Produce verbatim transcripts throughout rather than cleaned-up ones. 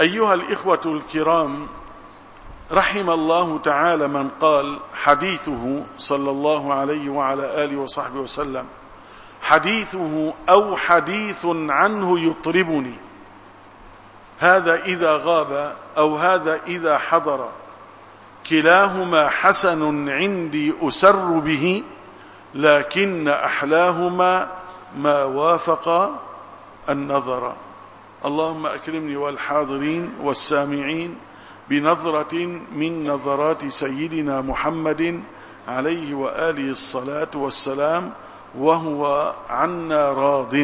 أيها الإخوة الكرام، رحم الله تعالى من قال حديثه صلى الله عليه وعلى آله وصحبه وسلم حديثه أو حديث عنه يطربني، هذا إذا غاب أو هذا إذا حضر، كلاهما حسن عندي أسر به، لكن أحلاهما ما وافق النظر. اللهم أكرمني والحاضرين والسامعين بنظرة من نظرات سيدنا محمد عليه وآله الصلاة والسلام وهو عنا راض.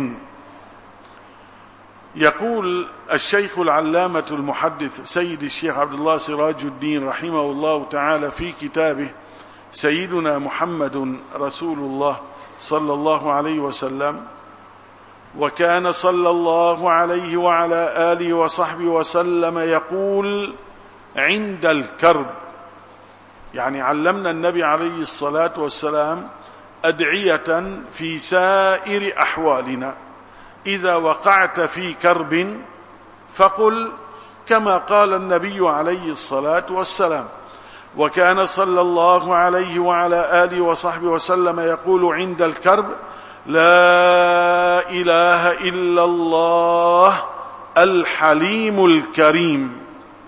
يقول الشيخ العلامة المحدث سيد الشيخ عبد الله سراج الدين رحمه الله تعالى في كتابه سيدنا محمد رسول الله صلى الله عليه وسلم: وكان صلى الله عليه وعلى آله وصحبه وسلم يقول عند الكرب، يعني علمنا النبي عليه الصلاة والسلام أدعية في سائر أحوالنا. إذا وقعت في كرب فقل كما قال النبي عليه الصلاة والسلام. وكان صلى الله عليه وعلى آله وصحبه وسلم يقول عند الكرب: لا إله إلا الله الحليم الكريم،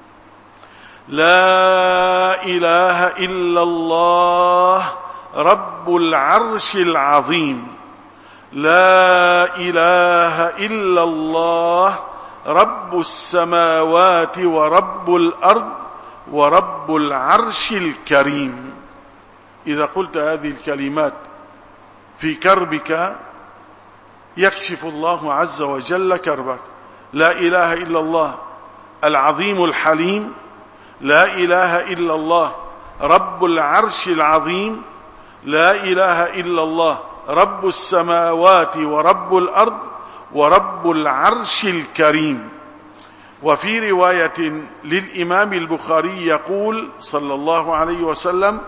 لا إله إلا الله رب العرش العظيم، لا إله إلا الله رب السماوات ورب الأرض ورب العرش الكريم. إذا قلت هذه الكلمات في كربك يكشف الله عز وجل كربك. لا إله إلا الله العظيم الحليم، لا إله إلا الله رب العرش العظيم، لا إله إلا الله رب السماوات ورب الأرض ورب العرش الكريم. وفي رواية للإمام البخاري يقول صلى الله عليه وسلم: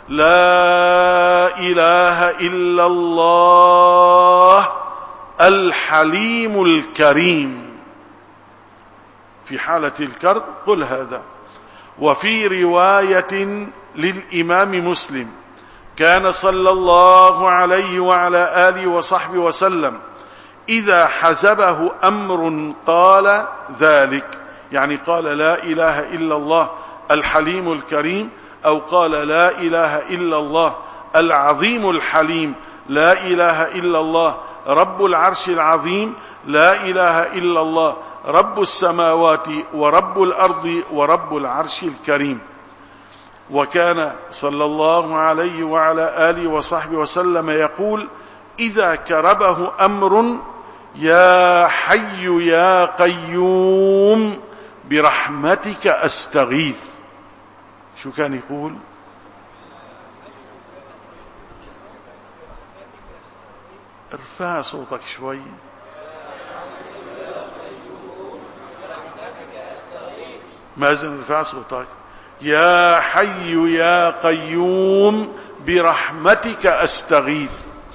لا إله إلا الله الحليم الكريم. في حالة الكرب قل هذا. وفي رواية للإمام مسلم: كان صلى الله عليه وعلى آله وصحبه وسلم إذا حزبه أمر قال ذلك، يعني قال لا إله إلا الله الحليم الكريم، أو قال لا إله إلا الله العظيم الحليم، لا إله إلا الله رب العرش العظيم، لا إله إلا الله رب السماوات ورب الأرض ورب العرش الكريم. وكان صلى الله عليه وعلى آله وصحبه وسلم يقول إذا كربه أمر: يا حي يا قيوم برحمتك أستغيث. شو كان يقول؟ ارفع صوتك شوي. مازن ارفع صوتك. يا حي يا قيوم برحمتك أستغيث.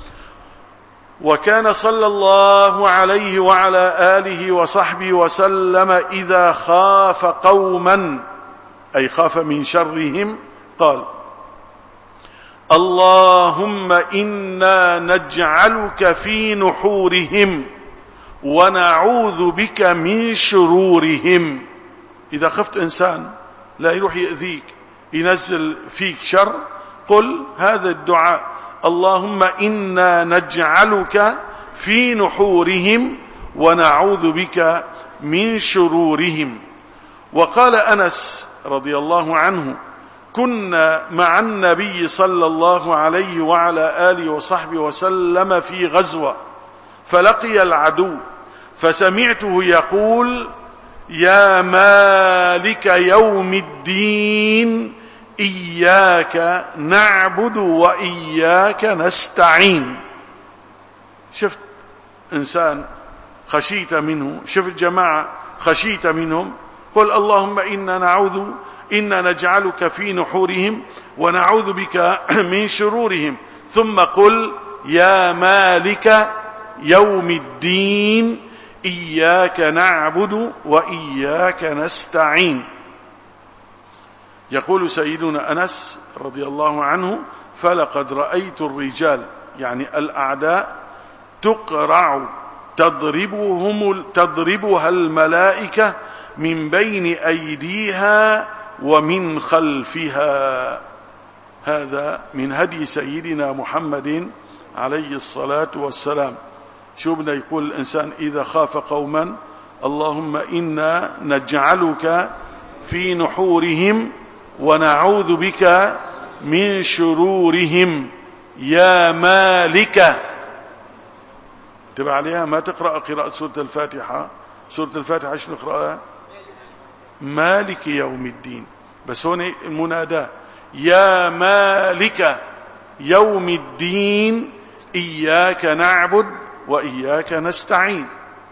وكان صلى الله عليه وعلى آله وصحبه وسلم إذا خاف قوما، أي خاف من شرهم، قال: اللهم إنا نجعلك في نحورهم ونعوذ بك من شرورهم. إذا خفت إنسان لا يروح يأذيك ينزل فيك شر، قل هذا الدعاء: اللهم إنا نجعلك في نحورهم ونعوذ بك من شرورهم. وقال أنس رضي الله عنه: كنا مع النبي صلى الله عليه وعلى آله وصحبه وسلم في غزوة فلقي العدو، فسمعته يقول: يا مالك يوم الدين إياك نعبد وإياك نستعين. شفت إنسان خشيت منه، شفت جماعة خشيت منهم، قل اللهم إنا نعوذ إنا نجعلك في نحورهم ونعوذ بك من شرورهم، ثم قل يا مالك يوم الدين إياك نعبد وإياك نستعين. يقول سيدنا أنس رضي الله عنه: فلقد رأيت الرجال، يعني الأعداء، تقرع تضربهم تضربها الملائكة من بين أيديها ومن خلفها. هذا من هدي سيدنا محمد عليه الصلاة والسلام. شو بدنا يقول الإنسان إذا خاف قوما؟ اللهم إنا نجعلك في نحورهم ونعوذ بك من شرورهم يا مالك. انتبه عليها، ما تقرأ قراءة سورة الفاتحة. سورة الفاتحة ايش نقرأها؟ مالك يوم الدين. بس هون المنادى يا مالك يوم الدين إياك نعبد وإياك نستعين.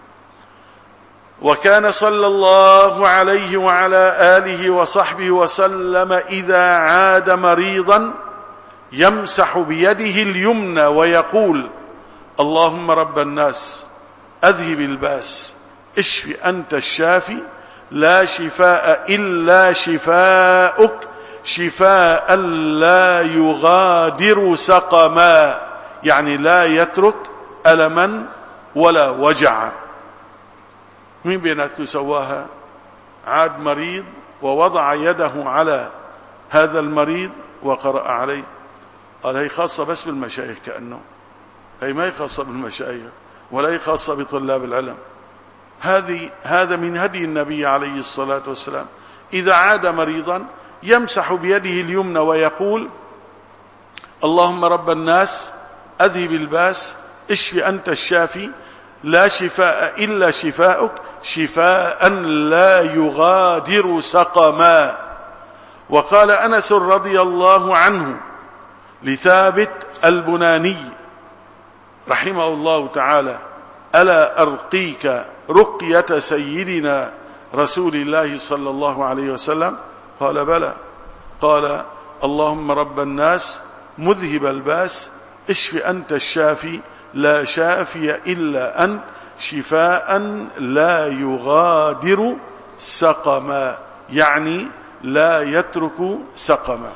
وكان صلى الله عليه وعلى آله وصحبه وسلم إذا عاد مريضا يمسح بيده اليمنى ويقول: اللهم رب الناس أذهب الباس اشف أنت الشافي لا شفاء إلا شفاؤك شفاء لا يغادر سقما، يعني لا يترك ألما ولا وجعا. مين بيناتكم سواها؟ عاد مريض ووضع يده على هذا المريض وقرأ عليه. قال هي خاصة بس بالمشايخ، كأنه هي ما هي خاصة بالمشايخ ولا هي خاصة بطلاب العلم. هذه هذا من هدي النبي عليه الصلاة والسلام. إذا عاد مريضا يمسح بيده اليمنى ويقول: اللهم رب الناس أذهب الباس اشف أنت الشافي لا شفاء إلا شفاؤك شفاء لا يغادر سقما. وقال أنس رضي الله عنه لثابت البناني رحمه الله تعالى: ألا أرقيك رقية سيدنا رسول الله صلى الله عليه وسلم؟ قال: بلى. قال: اللهم رب الناس مذهب الباس اشف أنت الشافي لا شافي إلا أنت شفاء لا يغادر سقما، يعني لا يترك سقما.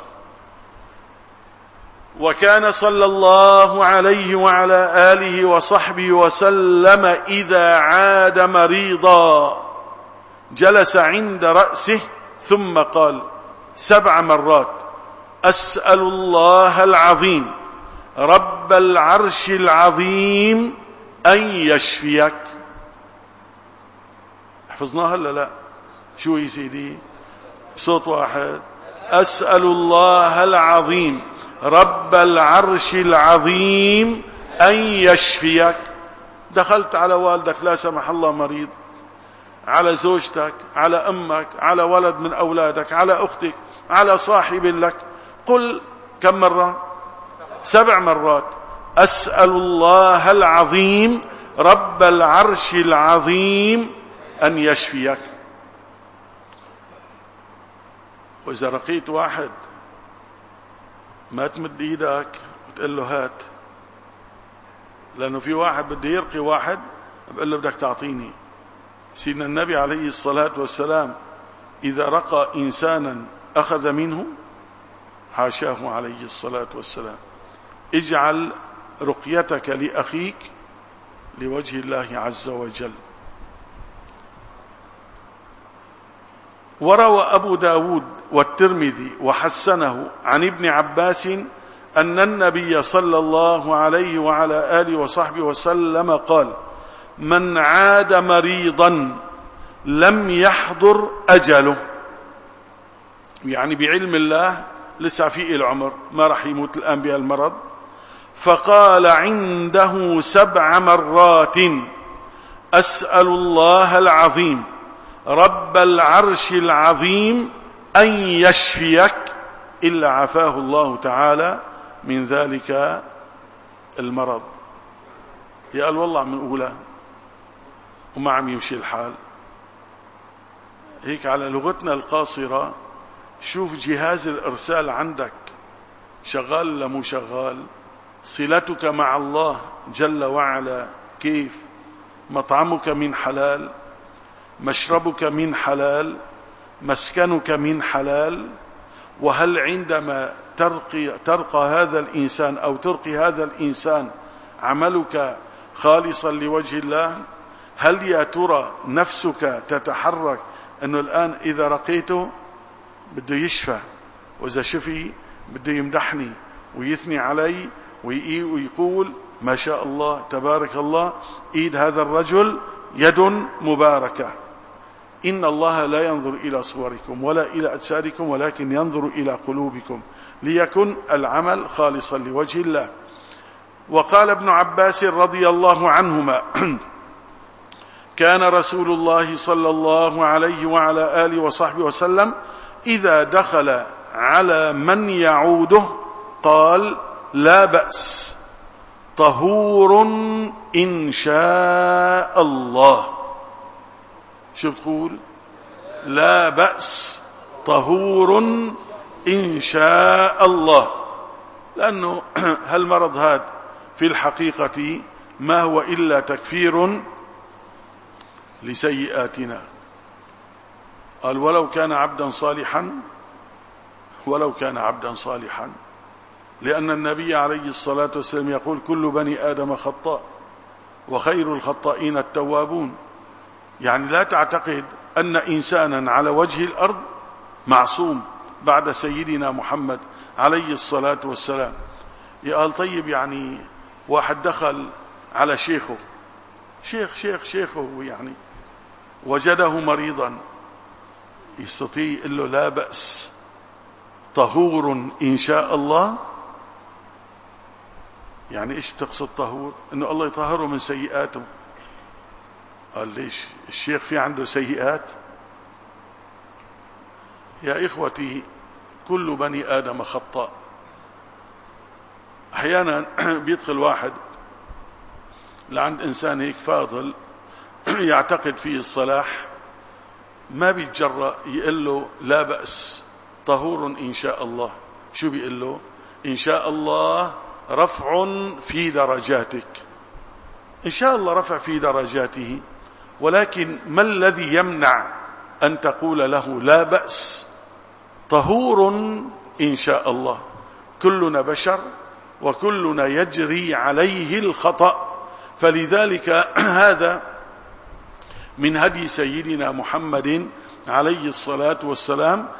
وكان صلى الله عليه وعلى آله وصحبه وسلم إذا عاد مريضا جلس عند رأسه ثم قال سبع مرات: أسأل الله العظيم رب العرش العظيم أن يشفيك. حفظناها هلا؟ لا. شو يا سيدي؟ بصوت واحد: أسأل الله العظيم رب العرش العظيم أن يشفيك. دخلت على والدك لا سمح الله مريض، على زوجتك، على أمك، على ولد من أولادك، على أختك، على صاحب لك، قل كم مرة؟ سبع مرات: أسأل الله العظيم رب العرش العظيم أن يشفيك. وإذا رقيت واحد ما تمد إيدك وتقول له هات، لأنه في واحد بده يرقي واحد بقول له بدك تعطيني. سيدنا النبي عليه الصلاة والسلام إذا رقى إنسانا أخذ منه؟ حاشاه عليه الصلاة والسلام. اجعل رقيتك لأخيك لوجه الله عز وجل. وروى أبو داود والترمذي وحسنه عن ابن عباس أن النبي صلى الله عليه وعلى آله وصحبه وسلم قال: من عاد مريضا لم يحضر أجله، يعني بعلم الله لسه في العمر، ما رح يموت الآن بهالمرض، فقال عنده سبع مرات: أسأل الله العظيم رب العرش العظيم أن يشفيك، إلا عافاه الله تعالى من ذلك المرض. يا قال والله عم نقولها وما عم يمشي الحال. هيك على لغتنا القاصرة شوف جهاز الإرسال عندك شغال ولا مو شغال، صلتك مع الله جل وعلا كيف. مطعمك من حلال، مشربك من حلال، مسكنك من حلال. وهل عندما ترقي, ترقى هذا الإنسان أو ترقي هذا الإنسان عملك خالصا لوجه الله؟ هل يا ترى نفسك تتحرك أنه الآن إذا رقيته بده يشفى، وإذا شفي بده يمدحني ويثني علي ويقول ما شاء الله تبارك الله، إيد هذا الرجل يد مباركة. إن الله لا ينظر إلى صوركم ولا إلى أجسادكم ولكن ينظر إلى قلوبكم، ليكن العمل خالصا لوجه الله. وقال ابن عباس رضي الله عنهما كان رسول الله صلى الله عليه وعلى آله وصحبه وسلم إذا دخل على من يعوده قال لا بأس طهور إن شاء الله. شو بتقول؟ لا بأس طهور إن شاء الله. لأنه هالمرض هذا في الحقيقة ما هو إلا تكفير لسيئاتنا. قال ولو كان عبدا صالحا، ولو كان عبدا صالحا، لأن النبي عليه الصلاة والسلام يقول كل بني آدم خطاء وخير الخطائين التوابون. يعني لا تعتقد أن إنسانا على وجه الأرض معصوم بعد سيدنا محمد عليه الصلاة والسلام. يقال طيب يعني واحد دخل على شيخه، شيخ شيخ شيخه يعني وجده مريضا، يستطيع يقول له لا بأس طهور إن شاء الله؟ يعني إيش تقصد طهور؟ إنه الله يطهره من سيئاته. قال ليش الشيخ في عنده سيئات؟ يا إخوتي كل بني آدم خطاء. أحيانا بيدخل واحد لعند إنسان هيك فاضل يعتقد فيه الصلاح، ما بيتجرأ يقول له لا بأس طهور إن شاء الله. شو بيقول له؟ إن شاء الله رفع في درجاتك. إن شاء الله رفع في درجاته، ولكن ما الذي يمنع أن تقول له لا بأس طهور إن شاء الله؟ كلنا بشر وكلنا يجري عليه الخطأ. فلذلك هذا من هدي سيدنا محمد عليه الصلاة والسلام